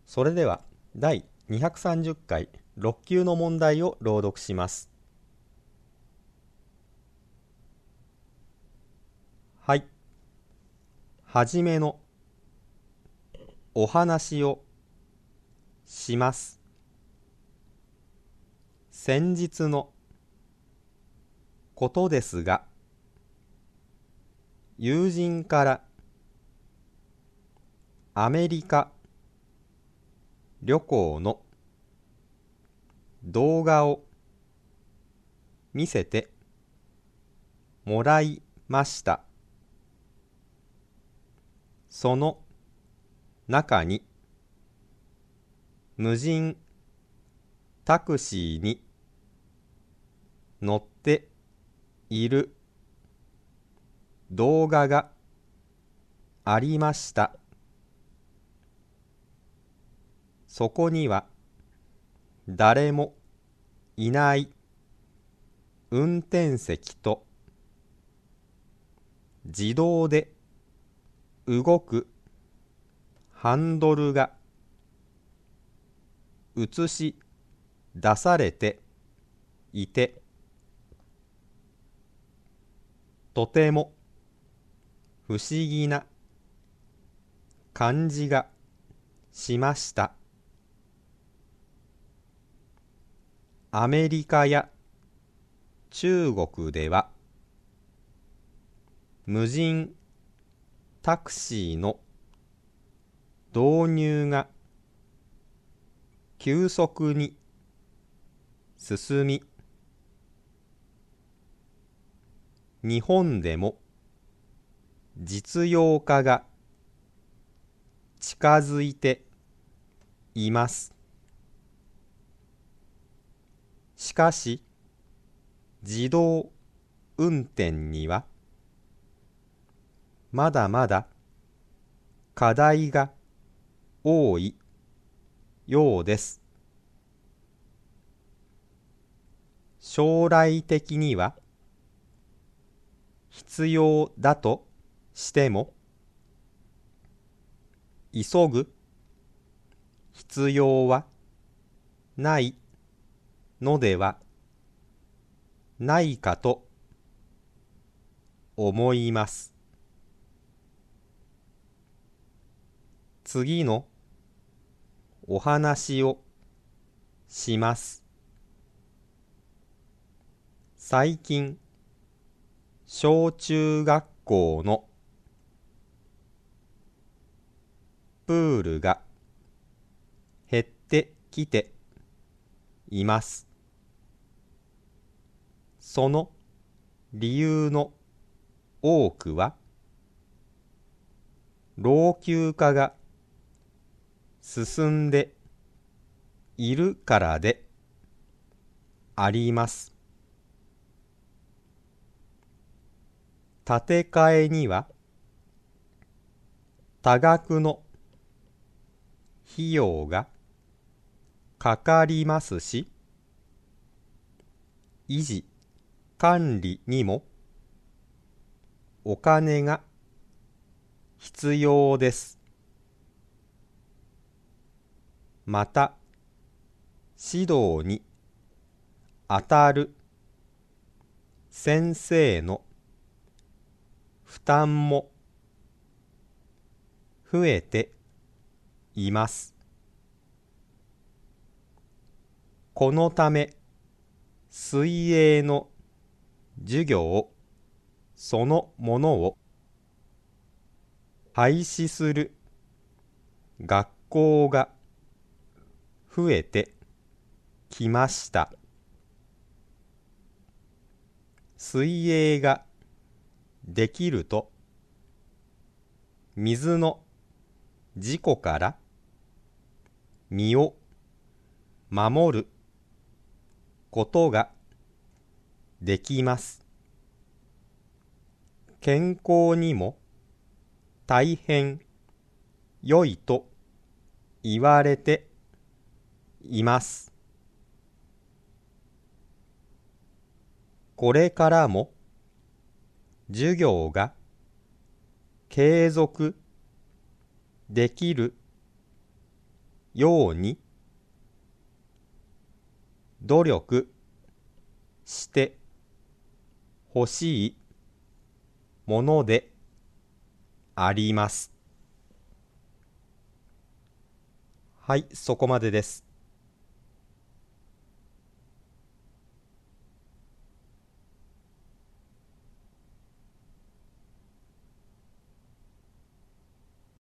それでは第230回6級の問題を朗読します。はい。はじめのお話をします。先日のことですが、友人からアメリカ旅行の動画を見せてもらいました。その中に無人タクシーに乗っている動画がありました。そこには誰もいない運転席と自動で動くハンドルが映し出されていて、とても不思議な感じがしました。アメリカや中国では無人タクシーの導入が急速に進み、日本でも実用化が近づいています。しかし、自動運転にはまだまだ課題が多いようです。将来的には必要だとしても、急ぐ必要はないのではないかと思います。次のお話をします。最近、小中学校のプールが減ってきています。その理由の多くは、老朽化が進んでいるからであります。建て替えには多額の費用がかかりますし、維持管理にもお金が必要です。また、指導にあたる先生の負担も増えています。このため、水泳の授業そのものを廃止する学校が増えてきました。水泳ができると、水の事故から身を守ることができます。健康にも大変良いと言われています。これからも授業が継続できるように、努力して欲しいものであります。はい、そこまでです。